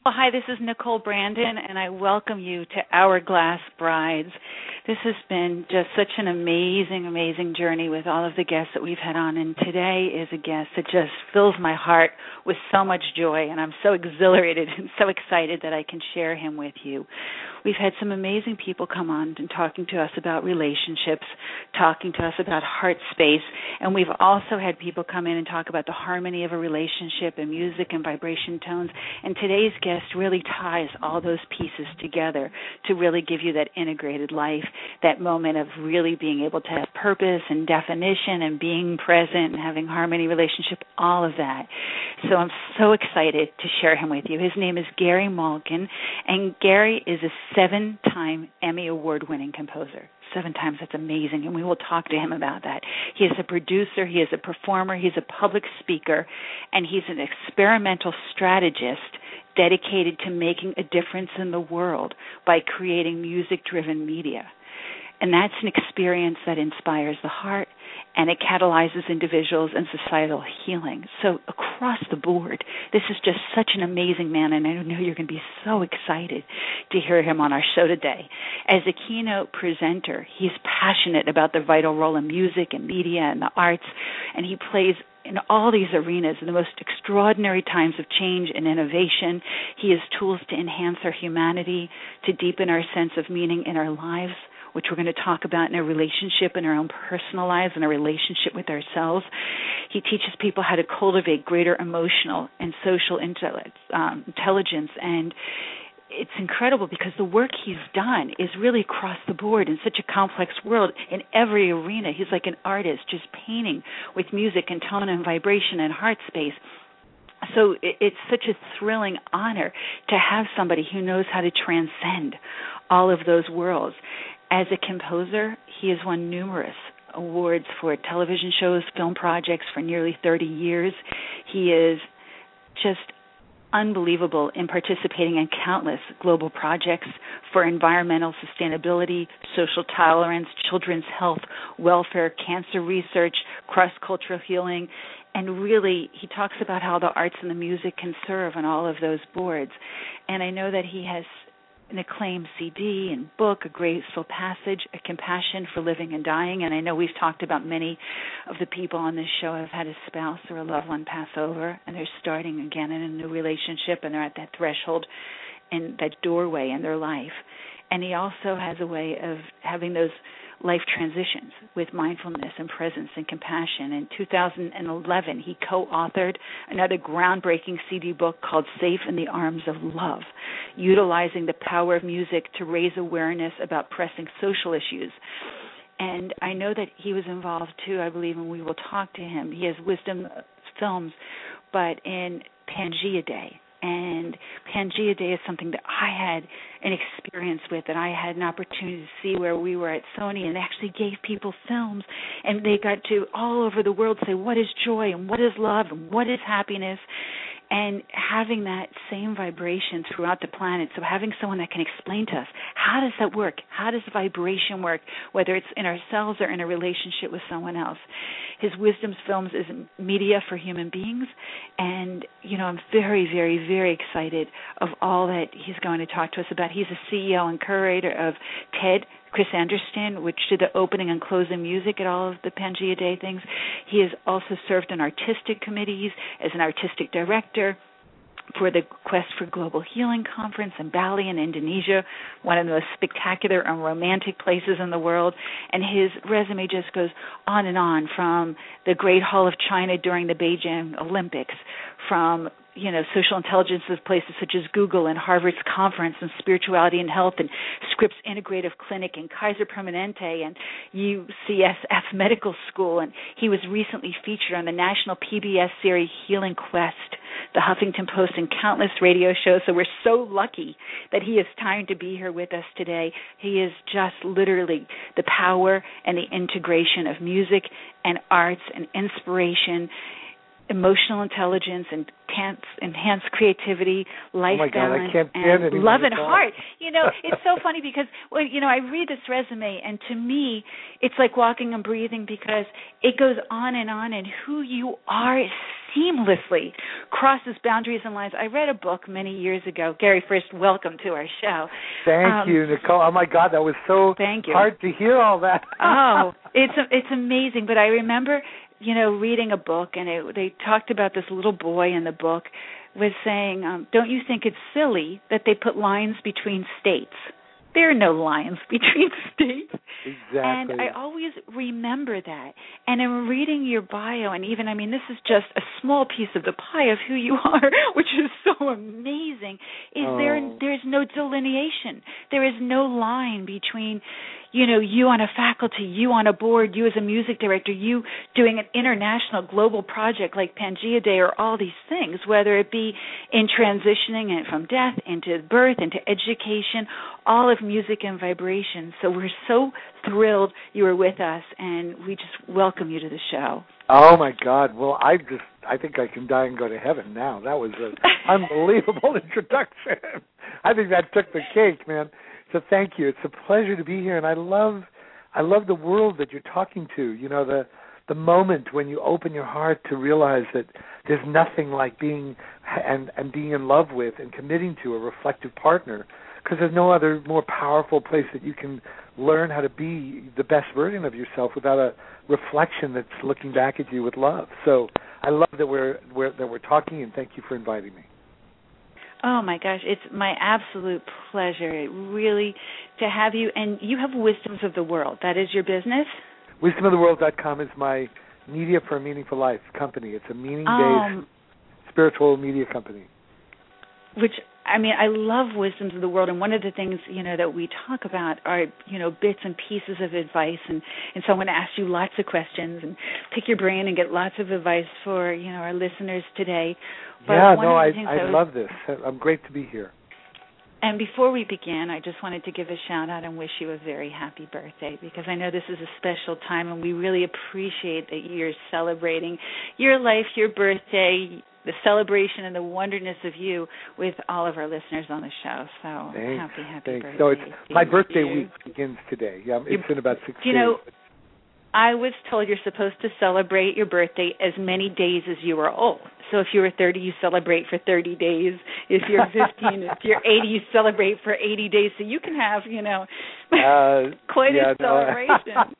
Well, hi, this is Nicole Brandon, and I welcome you to Hourglass Brides. This has been just such an amazing, amazing journey with all of the guests that we've had on, and today is a guest that just fills my heart with so much joy, and I'm so exhilarated and so excited that I can share him with you. We've had some amazing people come on and talking to us about relationships, talking to us about heart space, and we've also had people come in and talk about the harmony of a relationship and music and vibration tones, and today's guest really ties all those pieces together to really give you that integrated life, that moment of really being able to have purpose and definition and being present and having harmony relationship, all of that. So I'm so excited to share him with you. His name is Gary Malkin, and Gary is a 7-time Emmy Award-winning composer. 7 times, that's amazing, and we will talk to him about that. He is a producer, he is a performer, he's a public speaker, and he's an experimental strategist dedicated to making a difference in the world by creating music-driven media. And that's an experience that inspires the heart, and it catalyzes individuals and societal healing. So across the board, this is just such an amazing man, and I know you're going to be so excited to hear him on our show today. As a keynote presenter, he's passionate about the vital role in music and media and the arts, and he plays in all these arenas in the most extraordinary times of change and innovation. He has tools to enhance our humanity, to deepen our sense of meaning in our lives, which we're going to talk about in a relationship, in our own personal lives, in a relationship with ourselves. He teaches people how to cultivate greater emotional and social intelligence, and it's incredible because the work he's done is really across the board in such a complex world in every arena. He's like an artist just painting with music and tone and vibration and heart space. So it's such a thrilling honor to have somebody who knows how to transcend all of those worlds. As a composer, he has won numerous awards for television shows, film projects for nearly 30 years. He is just unbelievable in participating in countless global projects for environmental sustainability, social tolerance, children's health, welfare, cancer research, cross-cultural healing, and really he talks about how the arts and the music can serve on all of those boards. And I know that he has an acclaimed CD and book, A Graceful Passage, A Compassion for Living and Dying. And I know we've talked about many of the people on this show have had a spouse or a loved one pass over, and they're starting again in a new relationship, and they're at that threshold and that doorway in their life. And he also has a way of having those life transitions with mindfulness and presence and compassion. In 2011, he co-authored another groundbreaking CD book called Safe in the Arms of Love, utilizing the power of music to raise awareness about pressing social issues. And I know that he was involved, too, I believe, and we will talk to him. He has Wisdom Films, but in Pangea Day. And Pangea Day is something that I had an experience with, and I had an opportunity to see where we were at Sony, and they actually gave people films, and they got to all over the world say, what is joy, and what is love, and what is happiness, and having that same vibration throughout the planet. So having someone that can explain to us, how does that work? How does vibration work, whether it's in ourselves or in a relationship with someone else? His Wisdom Films is media for human beings, and, I'm very, very, very excited of all that he's going to talk to us about. He's a CEO and curator of TED, Chris Anderson, which did the opening and closing music at all of the Pangea Day things. He has also served in artistic committees as an artistic director for the Quest for Global Healing Conference in Bali in Indonesia, one of the most spectacular and romantic places in the world. And his resume just goes on and on, from the Great Hall of China during the Beijing Olympics, from social intelligence of places such as Google and Harvard's Conference on Spirituality and Health, and Scripps Integrative Clinic and Kaiser Permanente and UCSF Medical School. And he was recently featured on the national PBS series Healing Quest, the Huffington Post, and countless radio shows. So we're so lucky that he has time to be here with us today. He is just literally the power and the integration of music and arts and inspiration emotional intelligence, and enhanced creativity, life balance, and love and heart. It's so funny because I read this resume, and to me, it's like walking and breathing because it goes on, and who you are seamlessly crosses boundaries and lines. I read a book many years ago. Gary, first, welcome to our show. Thank you, Nicole. Oh my God, that was so hard to hear all that. Oh, it's amazing. But I remember, reading a book, and they talked about this little boy in the book was saying, don't you think it's silly that they put lines between states? There are no lines between states. Exactly. And I always remember that. And in reading your bio, and even, this is just a small piece of the pie of who you are, which is so amazing, there's no delineation. There is no line between, you on a faculty, you on a board, you as a music director, you doing an international global project like Pangea Day or all these things, whether it be in transitioning it from death into birth, into education, all of music and vibration. So we're so thrilled you were with us, and we just welcome you to the show. Oh, my God. Well, I think I can die and go to heaven now. That was an unbelievable introduction. I think that took the cake, man. So thank you. It's a pleasure to be here, and I love the world that you're talking to. The moment when you open your heart to realize that there's nothing like being in love with and committing to a reflective partner, because there's no other more powerful place that you can learn how to be the best version of yourself without a reflection that's looking back at you with love. So I love that we're talking, and thank you for inviting me. Oh, my gosh, it's my absolute pleasure, really, to have you. And you have Wisdoms of the World. That is your business? WisdomoftheWorld.com is my Media for a Meaningful Life company. It's a meaning-based spiritual media company. Which, I love Wisdoms of the World, and one of the things, that we talk about are, bits and pieces of advice, and so I'm going to ask you lots of questions and pick your brain and get lots of advice for, our listeners today. But I love this. I'm great to be here. And before we begin, I just wanted to give a shout-out and wish you a very happy birthday, because I know this is a special time, and we really appreciate that you're celebrating your life, your birthday, the celebration and the wonderness of you with all of our listeners on the show. So happy birthday. So it's my birthday week begins today. Yeah, it's in about 6 days. I was told you're supposed to celebrate your birthday as many days as you are old. So if you were 30, you celebrate for 30 days. If you're 15, if you're 80, you celebrate for 80 days. So you can have, quite a celebration.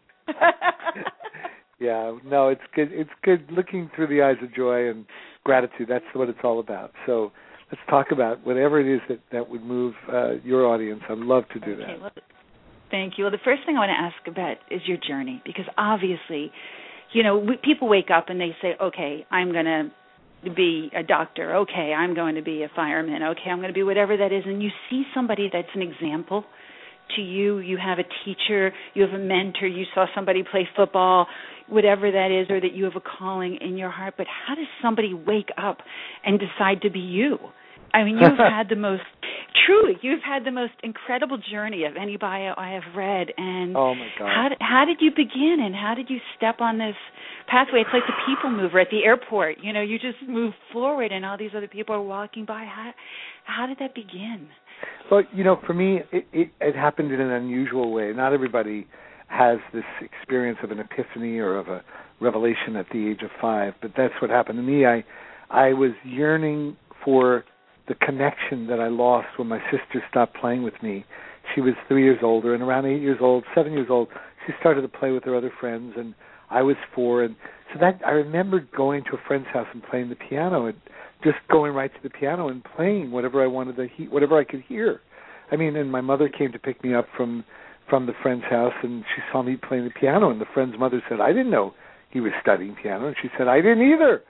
It's good. It's good looking through the eyes of joy and gratitude. That's what it's all about. So let's talk about whatever it is that would move your audience. I'd love to do that. Well, thank you. Well, the first thing I want to ask about is your journey, because obviously, people wake up and they say, okay, I'm going to be a doctor. Okay, I'm going to be a fireman. Okay, I'm going to be whatever that is. And you see somebody that's an example to you. You have a teacher, you have a mentor, you saw somebody play football, whatever that is, or that you have a calling in your heart. But how does somebody wake up and decide to be you? You've had the most incredible journey of any bio I have read. And oh my God. How did you begin, and how did you step on this pathway? It's like the people mover at the airport. You just move forward, and all these other people are walking by. How did that begin? Well, for me, it happened in an unusual way. Not everybody has this experience of an epiphany or of a revelation at the age of 5, but that's what happened to me. I was yearning for the connection that I lost when my sister stopped playing with me. She was 3 years older, and around 8 years old, 7 years old, she started to play with her other friends, and I was 4. And so that I remembered going to a friend's house and playing the piano, and just going right to the piano and playing whatever I wanted to whatever I could hear. And my mother came to pick me up from the friend's house, and she saw me playing the piano, and the friend's mother said, I didn't know he was studying piano, and she said, I didn't either.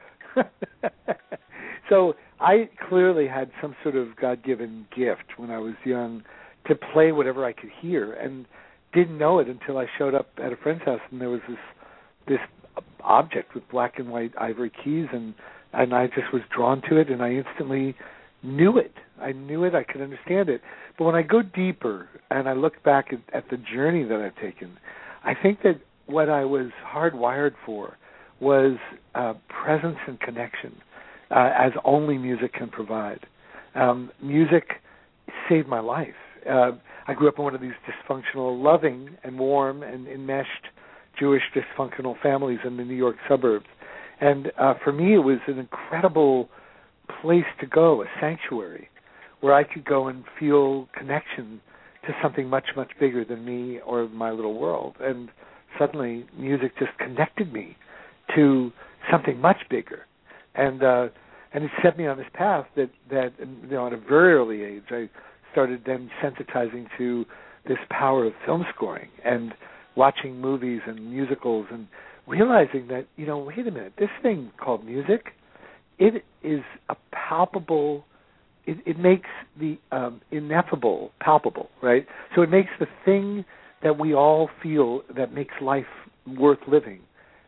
So I clearly had some sort of God-given gift when I was young to play whatever I could hear, and didn't know it until I showed up at a friend's house, and there was this object with black and white ivory keys, and I just was drawn to it, and I instantly knew it. I knew it. I could understand it. But when I go deeper and I look back at the journey that I've taken, I think that what I was hardwired for was presence and connection, as only music can provide. Music saved my life. I grew up in one of these dysfunctional, loving and warm and enmeshed Jewish dysfunctional families in the New York suburbs. And for me, it was an incredible place to go, a sanctuary, where I could go and feel connection to something much, much bigger than me or my little world. And suddenly, music just connected me to something much bigger. And it set me on this path that at a very early age, I started then sensitizing to this power of film scoring and watching movies and musicals and realizing that, wait a minute, this thing called music, it is a palpable, it makes the ineffable palpable, right? So it makes the thing that we all feel that makes life worth living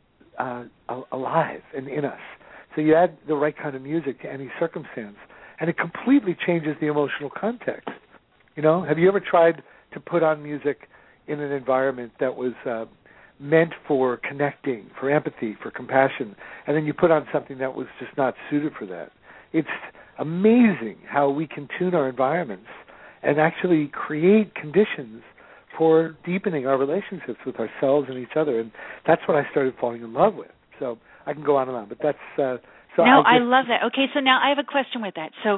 alive and in us. So you add the right kind of music to any circumstance, and it completely changes the emotional context. Have you ever tried to put on music in an environment that was meant for connecting, for empathy, for compassion, and then you put on something that was just not suited for that? It's amazing how we can tune our environments and actually create conditions for deepening our relationships with ourselves and each other, and that's what I started falling in love with. So I can go on and on, but that's I love that. Okay, so now I have a question with that. So,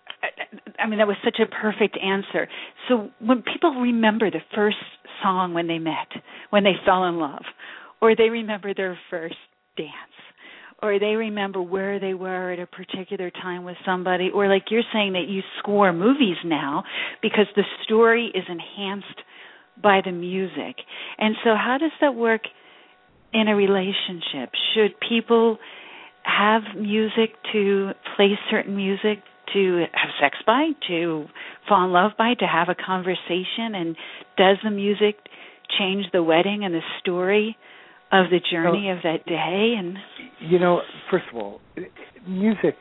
that was such a perfect answer. So when people remember the first song when they met, when they fell in love, or they remember their first dance, or they remember where they were at a particular time with somebody, or like you're saying that you score movies now because the story is enhanced by the music. And so how does that work in a relationship? Should people have music to play certain music to have sex by, to fall in love by, to have a conversation? And does the music change the wedding and the story of the journey of that day? And first of all, music,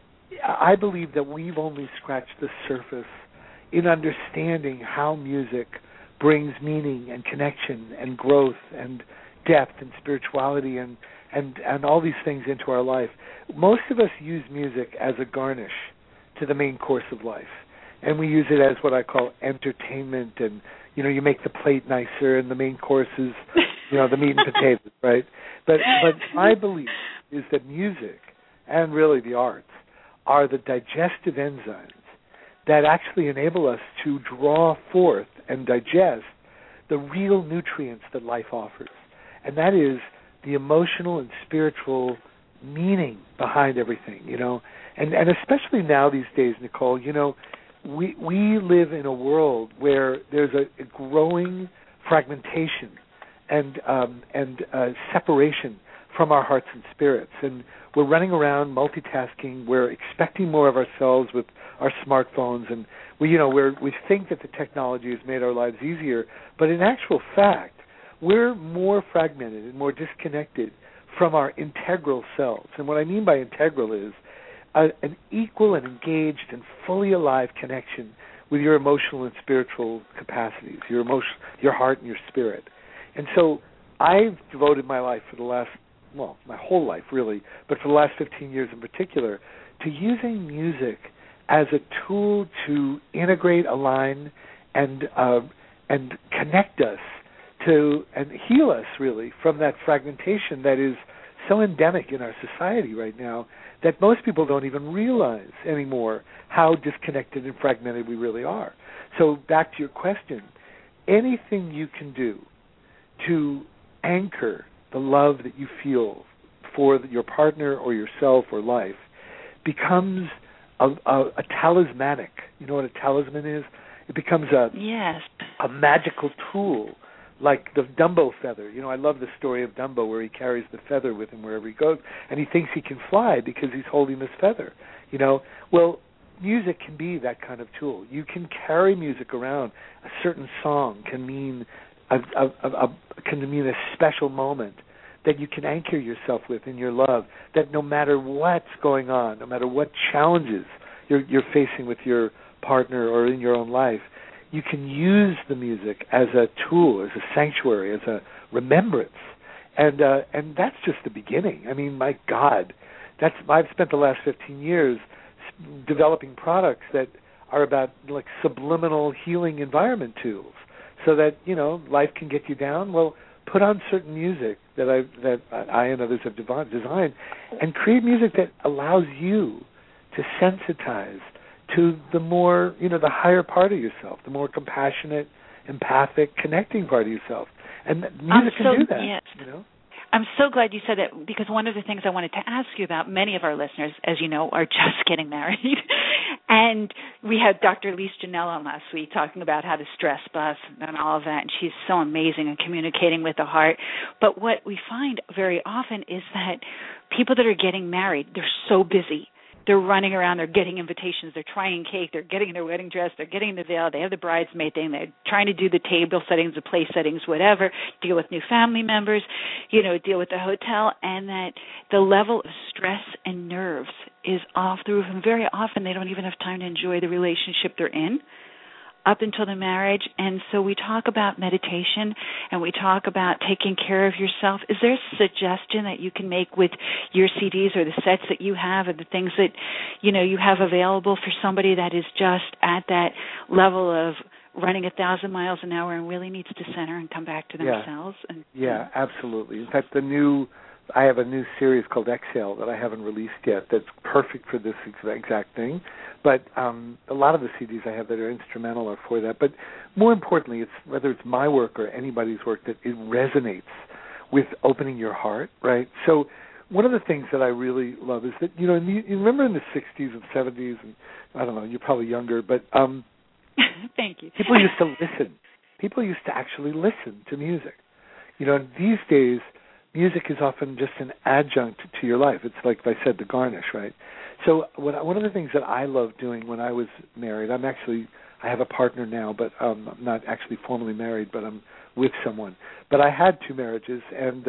I believe that we've only scratched the surface in understanding how music brings meaning and connection and growth and depth and spirituality and all these things into our life. Most of us use music as a garnish to the main course of life, and we use it as what I call entertainment, and you make the plate nicer and the main course is the meat and potatoes, right? But my belief is that music and really the arts are the digestive enzymes that actually enable us to draw forth and digest the real nutrients that life offers, and that is the emotional and spiritual meaning behind everything, and especially now these days, Nicole, we live in a world where there's a growing fragmentation and separation from our hearts and spirits, and we're running around multitasking. We're expecting more of ourselves with our smartphones, and we think that the technology has made our lives easier, but in actual fact, we're more fragmented and more disconnected from our integral selves. And what I mean by integral is an equal and engaged and fully alive connection with your emotional and spiritual capacities, your heart and your spirit. And so I've devoted my life for the last, my whole life really, but for the last 15 years in particular, to using music as a tool to integrate, align, and connect us to and heal us really from that fragmentation that is so endemic in our society right now that most people don't even realize anymore how disconnected and fragmented we really are. So back to your question, anything you can do to anchor the love that you feel for your partner or yourself or life becomes a talismanic. You know what a talisman is? It becomes a magical tool, like the Dumbo feather. I love the story of Dumbo where he carries the feather with him wherever he goes, and he thinks he can fly because he's holding this feather. Well, music can be that kind of tool. You can carry music around. A certain song can mean a special moment that you can anchor yourself with in your love, that no matter what's going on, no matter what challenges you're facing with your partner or in your own life, you can use the music as a tool, as a sanctuary, as a remembrance, And that's just the beginning. I mean, my God, I've spent the last 15 years developing products that are about like subliminal healing environment tools, so that life can get you down. Well, put on certain music that I and others have designed, and create music that allows you to sensitize to the more, the higher part of yourself, the more compassionate, empathic, connecting part of yourself. And music can do that. Yes. I'm so glad you said that, because one of the things I wanted to ask you about, many of our listeners, as you know, are just getting married. And we had Dr. Lise Janelle on last week talking about how to stress bust and all of that, and she's so amazing in communicating with the heart. But what we find very often is that people that are getting married, they're so busy. They're running around, they're getting invitations, they're trying cake, they're getting their wedding dress, they're getting the veil, they have the bridesmaid thing, they're trying to do the table settings, the place settings, whatever, deal with new family members, deal with the hotel, and that the level of stress and nerves is off the roof, and very often they don't even have time to enjoy the relationship they're in up until the marriage. And so we talk about meditation, and we talk about taking care of yourself. Is there a suggestion that you can make with your CDs or the sets that you have, or the things that you have available for somebody that is just at that level of running 1,000 miles an hour and really needs to center and come back to themselves? Yeah, absolutely. In fact, I have a new series called Exhale that I haven't released yet that's perfect for this exact thing. But a lot of the CDs I have that are instrumental are for that. But more importantly, it's whether it's my work or anybody's work, that it resonates with opening your heart, right? So one of the things that I really love is that, you remember in the 60s and 70s, and I don't know, you're probably younger, but thank you. People used to listen. People used to actually listen to music. These days, music is often just an adjunct to your life. It's like I said, the garnish, right? So one of the things that I loved doing when I was married, I have a partner now, but I'm not actually formally married, but I'm with someone. But I had 2 marriages, and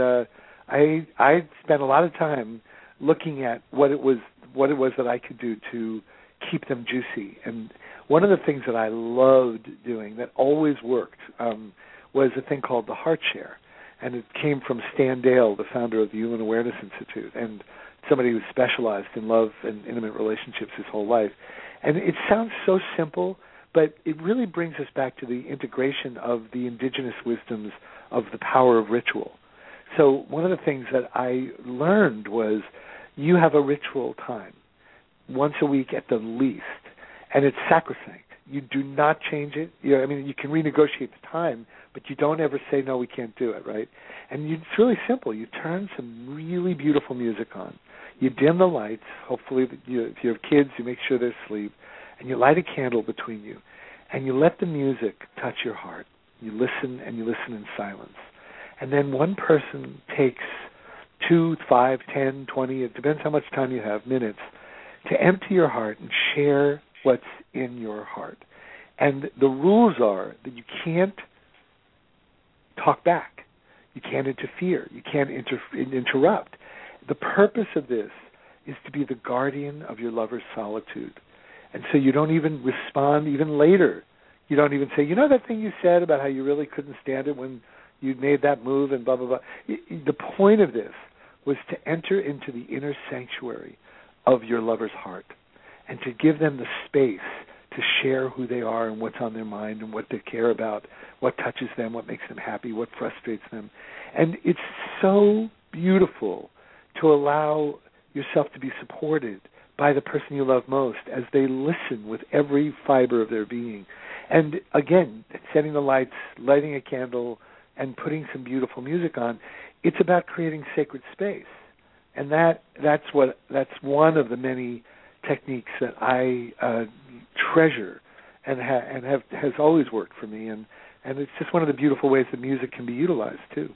I spent a lot of time looking at what it was that I could do to keep them juicy. And one of the things that I loved doing that always worked was a thing called the Heart Share. And it came from Stan Dale, the founder of the Human Awareness Institute, and somebody who specialized in love and intimate relationships his whole life. And it sounds so simple, but it really brings us back to the integration of the indigenous wisdoms of the power of ritual. So one of the things that I learned was you have a ritual time, once a week at the least, and it's sacrosanct. You do not change it. You can renegotiate the time, but you don't ever say, no, we can't do it, right? And it's really simple. You turn some really beautiful music on. You dim the lights. Hopefully, if you have kids, you make sure they're asleep. And you light a candle between you. And you let the music touch your heart. You listen, and you listen in silence. And then one person takes 2, 5, 10, 20, it depends how much time you have, minutes, to empty your heart and share what's in your heart. And the rules are that you can't talk back. You can't interfere. You can't interrupt. The purpose of this is to be the guardian of your lover's solitude. And so you don't even respond even later. You don't even say, that thing you said about how you really couldn't stand it when you made that move and blah, blah, blah. The point of this was to enter into the inner sanctuary of your lover's heart and to give them the space to share who they are and what's on their mind and what they care about, what touches them, what makes them happy, what frustrates them. And it's so beautiful to allow yourself to be supported by the person you love most as they listen with every fiber of their being. And again, setting the lights, lighting a candle, and putting some beautiful music on, it's about creating sacred space. And that's one of the many techniques that I treasure and has always worked for me, and it's just one of the beautiful ways that music can be utilized too.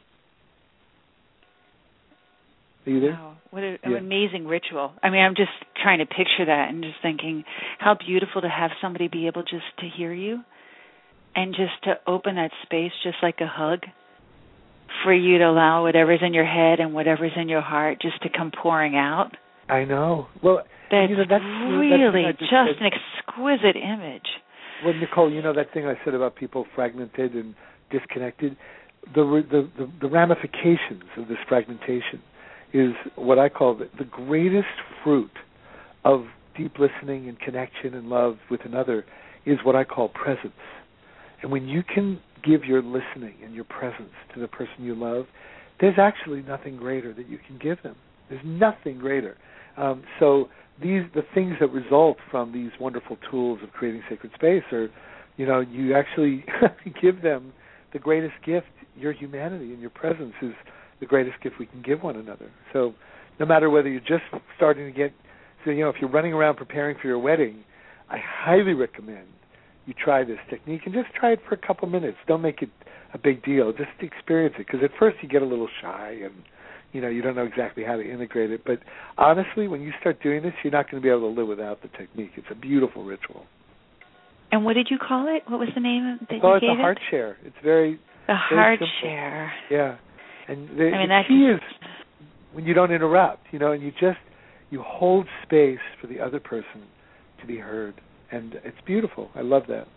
Are you there? Wow, what an amazing ritual. I'm just trying to picture that and just thinking how beautiful to have somebody be able just to hear you and just to open that space just like a hug for you to allow whatever's in your head and whatever's in your heart just to come pouring out. I know. Well, that's really just an exquisite image. Well, Nicole, that thing I said about people fragmented and disconnected, the ramifications of this fragmentation is what I call the greatest fruit of deep listening and connection and love with another is what I call presence. And when you can give your listening and your presence to the person you love, there's actually nothing greater that you can give them. There's nothing greater. So the things that result from these wonderful tools of creating sacred space are, you actually give them the greatest gift. Your humanity and your presence is the greatest gift we can give one another. So no matter whether you're just starting to get, if you're running around preparing for your wedding, I highly recommend you try this technique and just try it for a couple minutes. Don't make it a big deal. Just experience it, because at first you get a little shy and you don't know exactly how to integrate it. But honestly, when you start doing this, you're not going to be able to live without the technique. It's a beautiful ritual. And what did you call it? What was the name that you it's gave a heart share. It's very the heart simple. Share. Yeah, and the key is when you don't interrupt, and you hold space for the other person to be heard, and it's beautiful. I love that.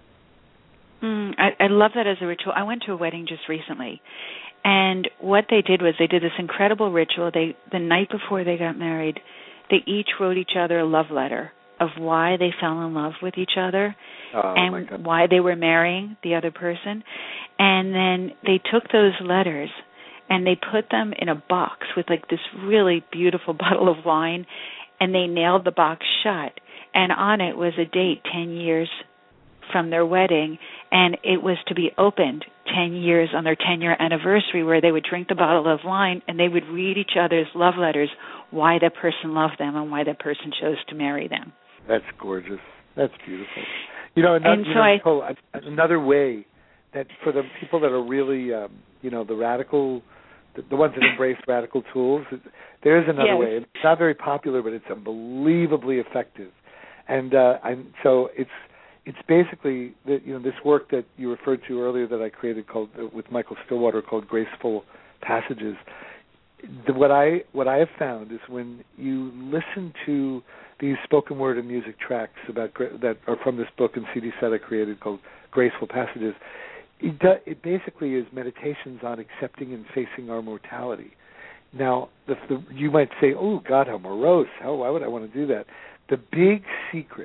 I love that as a ritual. I went to a wedding just recently, and what they did was they did this incredible ritual. The night before they got married, they each wrote each other a love letter of why they fell in love with each other and why they were marrying the other person. And then they took those letters and they put them in a box with this really beautiful bottle of wine, and they nailed the box shut. And on it was a date, 10 years from their wedding, and it was to be opened 10 years on their 10-year anniversary, where they would drink the bottle of wine and they would read each other's love letters, why that person loved them and why that person chose to marry them. That's gorgeous. That's beautiful. Another way that for the people that are really, the radical, the ones that embrace radical tools, there is another way. It's not very popular, but it's unbelievably effective. And so it's basically this work that you referred to earlier that I created with Michael Stillwater called Graceful Passages. What I have found is when you listen to these spoken word and music tracks that are from this book and CD set I created called Graceful Passages, it basically is meditations on accepting and facing our mortality. Now, you might say, "Oh God, how morose! Why would I want to do that?" The big secret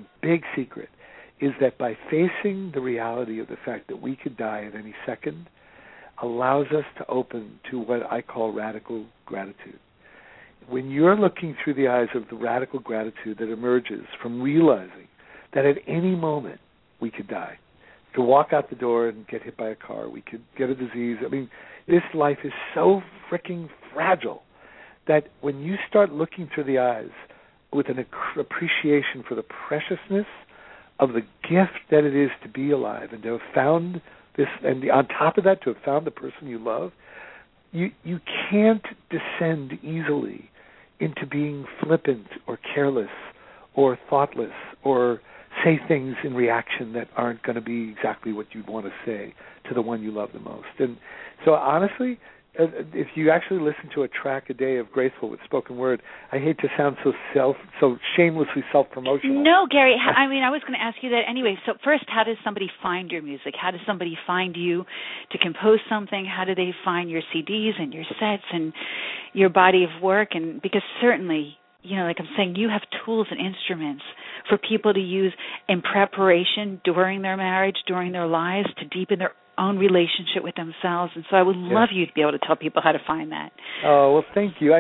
is that by facing the reality of the fact that we could die at any second allows us to open to what I call radical gratitude. When you're looking through the eyes of the radical gratitude that emerges from realizing that at any moment we could die, we could walk out the door and get hit by a car, we could get a disease. I mean, this life is so freaking fragile that when you start looking through the eyes with an appreciation for the preciousness of the gift that it is to be alive and to have found this, and on top of that, to have found the person you love, you can't descend easily into being flippant or careless or thoughtless or say things in reaction that aren't going to be exactly what you'd want to say to the one you love the most. And so honestly, if you actually listen to a track a day of Graceful with spoken word, I hate to sound so shamelessly self-promotional. No, Gary, I was going to ask you that anyway. So first, how does somebody find your music? How does somebody find you to compose something? How do they find your CDs and your sets and your body of work? And because certainly, like I'm saying, you have tools and instruments for people to use in preparation during their marriage, during their lives, to deepen their own relationship with themselves. And so I would love you to be able to tell people how to find that. Oh, well, thank you.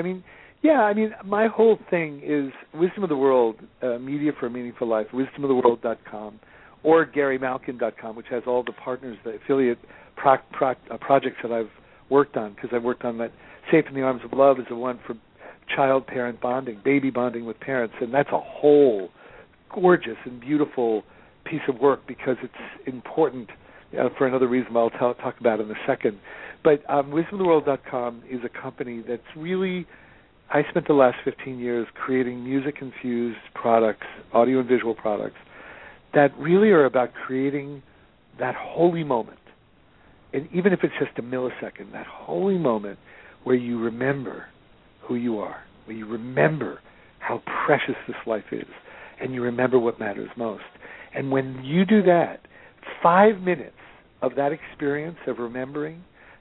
My whole thing is Wisdom of the World, Media for a Meaningful Life, wisdomoftheworld.com, or GaryMalkin.com, which has all the partners, the affiliate projects that I've worked on, because I've worked on that Safe in the Arms of Love is the one for child-parent bonding, baby bonding with parents, and that's a whole gorgeous and beautiful piece of work because it's important for another reason I'll talk about in a second. But wisdomoftheworld.com is a company that's really, I spent the last 15 years creating music-infused products, audio and visual products, that really are about creating that holy moment. And even if it's just a millisecond, that holy moment where you remember who you are, where you remember how precious this life is, and you remember what matters most. And when you do that, 5 minutes of that experience of remembering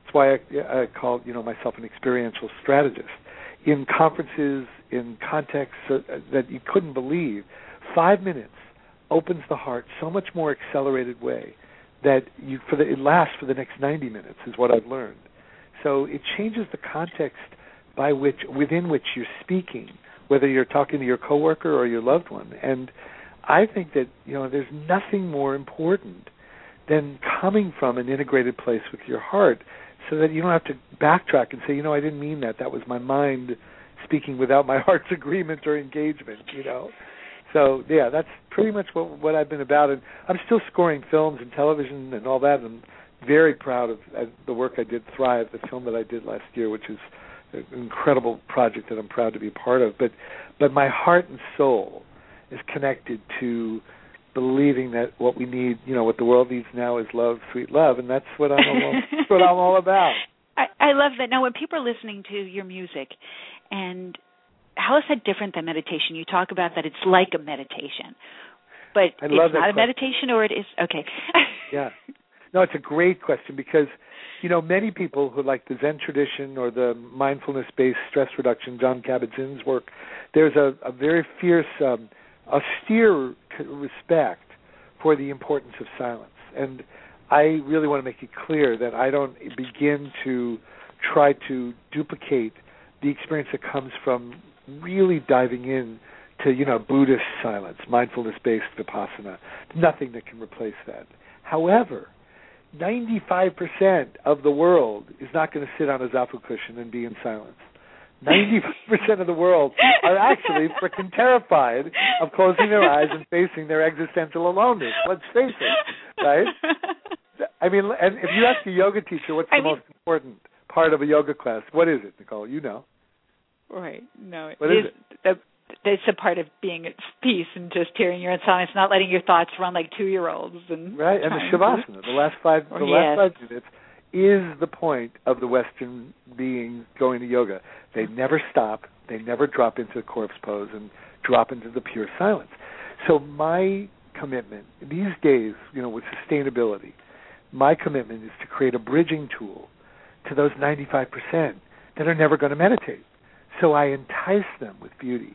That's why I call myself an experiential strategist. In conferences, in contexts that you couldn't believe, 5 minutes opens the heart so much more accelerated way that it lasts for the next 90 minutes is what I've learned. So it changes the context within which you're speaking, whether you're talking to your coworker or your loved one. And I think that there's nothing more important than coming from an integrated place with your heart, so that you don't have to backtrack and say, I didn't mean that. That was my mind speaking without my heart's agreement or engagement. So yeah, that's pretty much what I've been about. And I'm still scoring films and television and all that. And I'm very proud of the work I did, Thrive, the film that I did last year, which is an incredible project that I'm proud to be a part of. But my heart and soul is connected to believing that what we need, what the world needs now is love, sweet love, and that's what I'm all about. I love that. Now, when people are listening to your music, and how is that different than meditation? You talk about that it's like a meditation, but it's not a meditation, or it is? Okay. Yeah. No, it's a great question because, many people who like the Zen tradition or the mindfulness-based stress reduction, John Kabat-Zinn's work, there's a very fierce, austere respect for the importance of silence. And I really want to make it clear that I don't begin to try to duplicate the experience that comes from really diving in to, Buddhist silence, mindfulness-based vipassana. Nothing that can replace that. However, 95% of the world is not going to sit on a zafu cushion and be in silence. 95% of the world are actually freaking terrified of closing their eyes and facing their existential aloneness. Let's face it, right? I mean, and if you ask a yoga teacher what's the most important part of a yoga class, what is it, Nicole? You know. Right. No, what is it? It's a part of being at peace and just hearing your own silence, not letting your thoughts run like 2-year-olds. Right, and the Shavasana, the last 5 minutes, is the point of the Western being going to yoga. They never stop. They never drop into the corpse pose and drop into the pure silence. So my commitment these days, with sustainability, my commitment is to create a bridging tool to those 95% that are never going to meditate. So I entice them with beauty.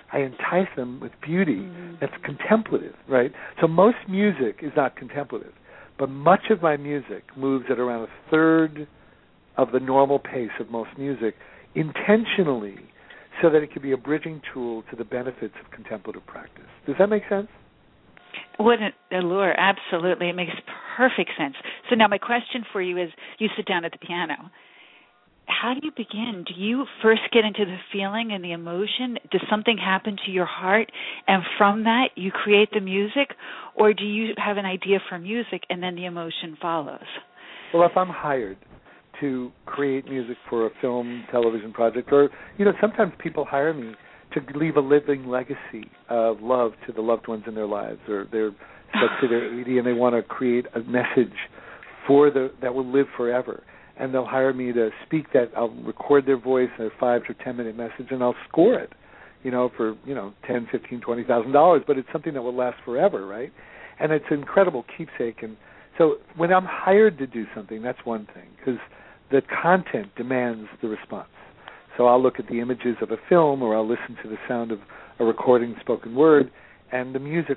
That's contemplative, right? So most music is not contemplative, but much of my music moves at around 1/3 of the normal pace of most music, intentionally, so that it can be a bridging tool to the benefits of contemplative practice. Does that make sense? What an allure, absolutely. It makes perfect sense. So now my question for you is, you sit down at the piano. How do you begin? Do you first get into the feeling and the emotion? Does something happen to your heart, and from that you create the music? Or do you have an idea for music and then the emotion follows? Well, if I'm hired to create music for a film, television project, or, sometimes people hire me to leave a living legacy of love to the loved ones in their lives, or let's say they're 80 and they want to create a message that will live forever. And they'll hire me to speak that. I'll record their voice in a 5 to 10 minute message, and I'll score it, for $10,000, $15,000, $20,000. But it's something that will last forever, right? And it's an incredible keepsake. And so when I'm hired to do something, that's one thing, because the content demands the response. So I'll look at the images of a film, or I'll listen to the sound of a recording spoken word, and the music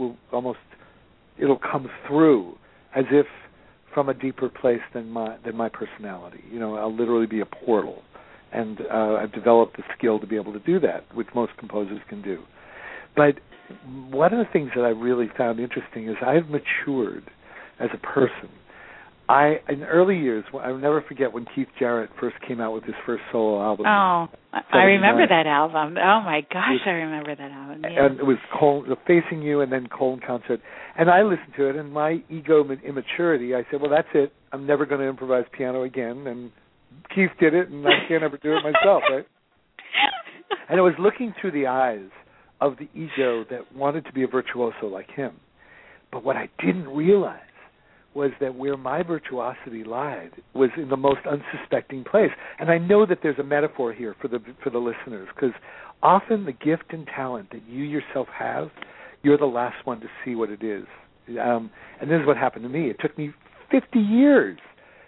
it'll come through as if from a deeper place than my personality. I'll literally be a portal, and I've developed the skill to be able to do that, which most composers can do. But one of the things that I really found interesting is I've matured as a person. In early years, I'll never forget when Keith Jarrett first came out with his first solo album. Oh, I remember that album. Oh, my gosh, I remember that album. Yeah. And it was Facing You and then Colon Concert. And I listened to it, and my ego immaturity, I said, well, that's it. I'm never going to improvise piano again. And Keith did it, and I can't ever do it myself, right? And it was looking through the eyes of the ego that wanted to be a virtuoso like him. But what I didn't realize was that where my virtuosity lied was in the most unsuspecting place. And I know that there's a metaphor here for the listeners, because often the gift and talent that you yourself have, you're the last one to see what it is. And this is what happened to me. It took me 50 years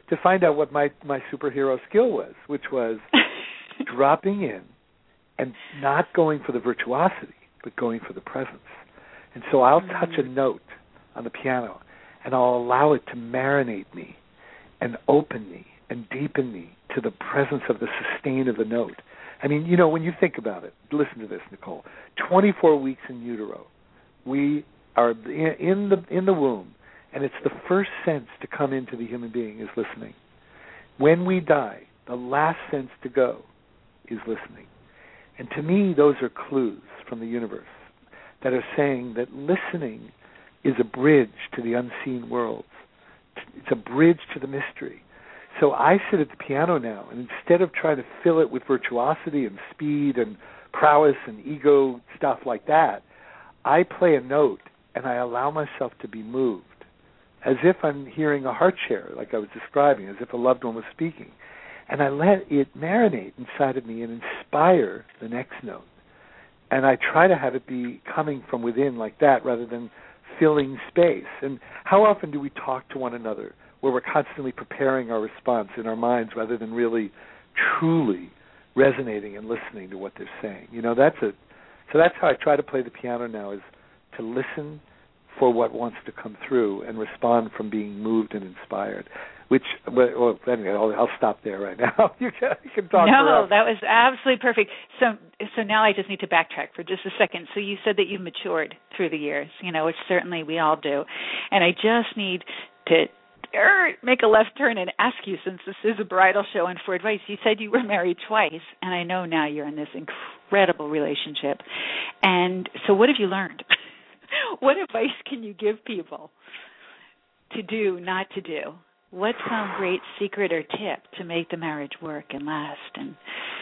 to find out what my superhero skill was, which was dropping in and not going for the virtuosity, but going for the presence. And so I'll touch a note on the piano, and I'll allow it to marinate me and open me and deepen me to the presence of the sustain of the note. I mean, you know, when you think about it, listen to this, Nicole. 24 weeks in utero, we are in the womb, and it's the first sense to come into the human being is listening. When we die, the last sense to go is listening. And to me, those are clues from the universe that are saying that listening is a bridge to the unseen worlds. It's a bridge to the mystery. So I sit at the piano now, and instead of trying to fill it with virtuosity and speed and prowess and ego stuff like that, I play a note and I allow myself to be moved, as if I'm hearing a heart share, like I was describing, as if a loved one was speaking. And I let it marinate inside of me and inspire the next note. And I try to have it be coming from within like that rather than filling space. And how often do we talk to one another where we're constantly preparing our response in our minds rather than really, truly resonating and listening to what they're saying? You know, so that's how I try to play the piano now, is to listen for what wants to come through and respond from being moved and inspired. Which, well, anyway, I'll stop there right now. You can talk. No, that was absolutely perfect. So now I just need to backtrack for just a second. So you said that you've matured through the years, you know, which certainly we all do. And I just need to make a left turn and ask you, since this is a bridal show, and for advice. You said you were married twice, and I know now you're in this incredible relationship. And so what have you learned? What advice can you give people to do, not to do? What's some great secret or tip to make the marriage work and last? And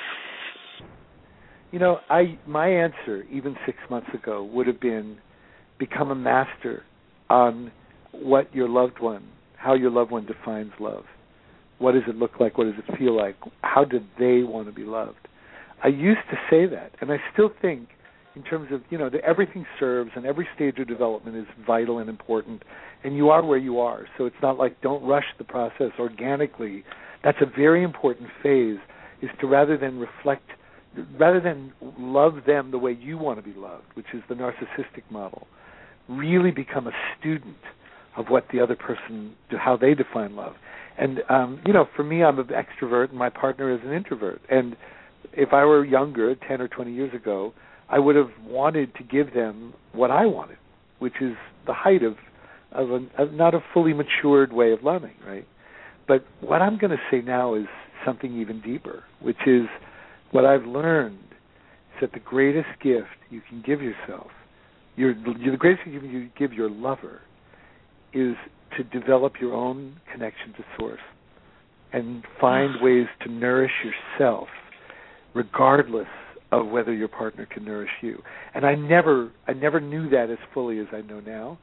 you know, my answer even 6 months ago would have been become a master on what your loved one, how your loved one defines love. What does it look like? What does it feel like? How do they want to be loved? I used to say that, and I still think, in terms of, you know, everything serves, and every stage of development is vital and important, and you are where you are. So it's not like don't rush the process organically. That's a very important phase, is to rather than love them the way you want to be loved, which is the narcissistic model, really become a student of what the other person, how they define love. And, you know, for me, I'm an extrovert, and my partner is an introvert. And if I were younger, 10 or 20 years ago, I would have wanted to give them what I wanted, which is the height of not a fully matured way of loving, right? But what I'm going to say now is something even deeper, which is what I've learned is that the greatest gift you can give yourself, the greatest gift you give your lover, is to develop your own connection to Source and find ways to nourish yourself regardless of whether your partner can nourish you. And I never knew that as fully as I know now.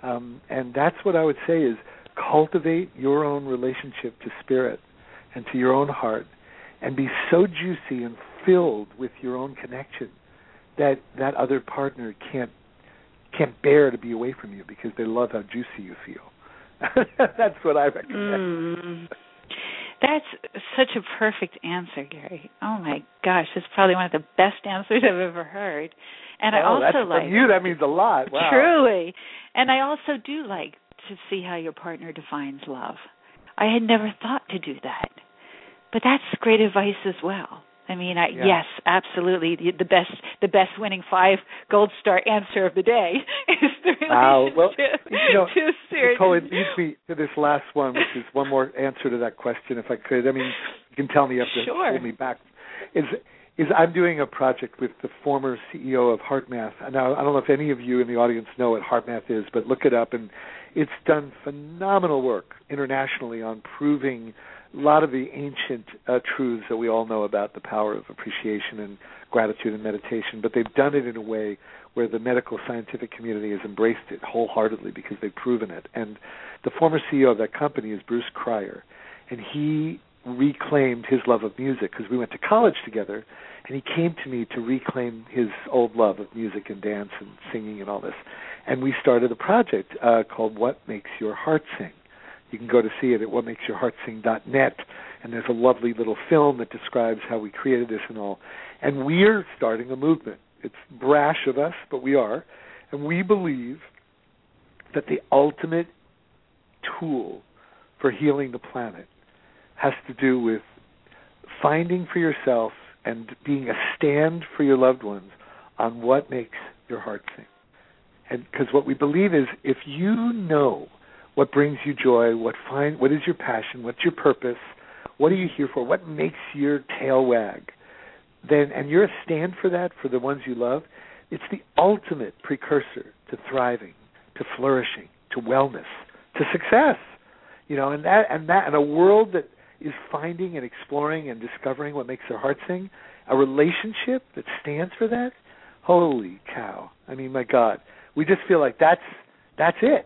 And that's what I would say is cultivate your own relationship to spirit and to your own heart, and be so juicy and filled with your own connection that other partner can't bear to be away from you because they love how juicy you feel. That's what I recommend. That's such a perfect answer, Gary. Oh my gosh, that's probably one of the best answers I've ever heard. And I also like from you. That means a lot. Wow. Truly, and I also do like to see how your partner defines love. I had never thought to do that, but that's great advice as well. I mean, yes, absolutely. The best winning 5 gold star answer of the day is the relationship to spirit. Nicole, it leads me to this last one, which is one more answer to that question, if I could. I mean, you can tell me you have to hold me back. Is I'm doing a project with the former CEO of HeartMath. Now, I don't know if any of you in the audience know what HeartMath is, but look it up. And it's done phenomenal work internationally on proving a lot of the ancient truths that we all know about the power of appreciation and gratitude and meditation, but they've done it in a way where the medical scientific community has embraced it wholeheartedly because they've proven it. And the former CEO of that company is Bruce Cryer, and he reclaimed his love of music because we went to college together, and he came to me to reclaim his old love of music and dance and singing and all this. And we started a project called What Makes Your Heart Sing, You can go to see it at whatmakesyourheartsing.net, and there's a lovely little film that describes how we created this and all. And we're starting a movement. It's brash of us, but we are. And we believe that the ultimate tool for healing the planet has to do with finding for yourself and being a stand for your loved ones on what makes your heart sing. And because what we believe is, if you know what brings you joy, what is your passion, what's your purpose, what are you here for, what makes your tail wag, then, and you're a stand for that, for the ones you love, it's the ultimate precursor to thriving, to flourishing, to wellness, to success. And a world that is finding and exploring and discovering what makes their heart sing, a relationship that stands for that, holy cow. I mean, my God. We just feel like that's it.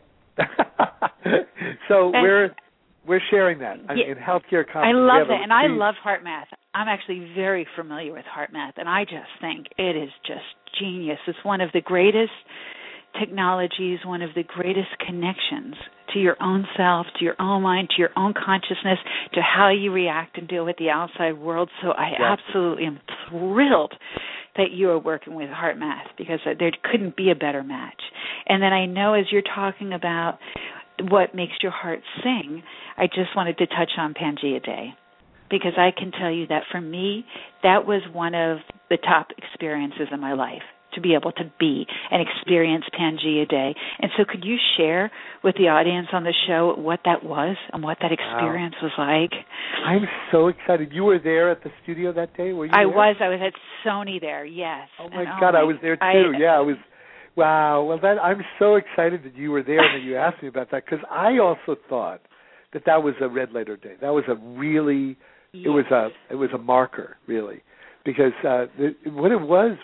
So we're sharing that in healthcare conferences. I love that, and I love HeartMath. I'm actually very familiar with HeartMath, and I just think it is just genius. It's one of the greatest technologies, one of the greatest connections to your own self, to your own mind, to your own consciousness, to how you react and deal with the outside world. So I absolutely am thrilled that you are working with HeartMath, because there couldn't be a better match. And then I know, as you're talking about what makes your heart sing, I just wanted to touch on Pangea Day, because I can tell you that for me, that was one of the top experiences in my life, to be able to be and experience Pangea Day. And so could you share with the audience on the show what that was and what that experience was like? I'm so excited. You were there at the studio that day, were you? I was at Sony there, yes. Oh, my God, I was there, too. I was. Wow. Well, I'm so excited that you were there and that you asked me about that, because I also thought that was a red letter day. That was a really, it was a marker, really, because what it was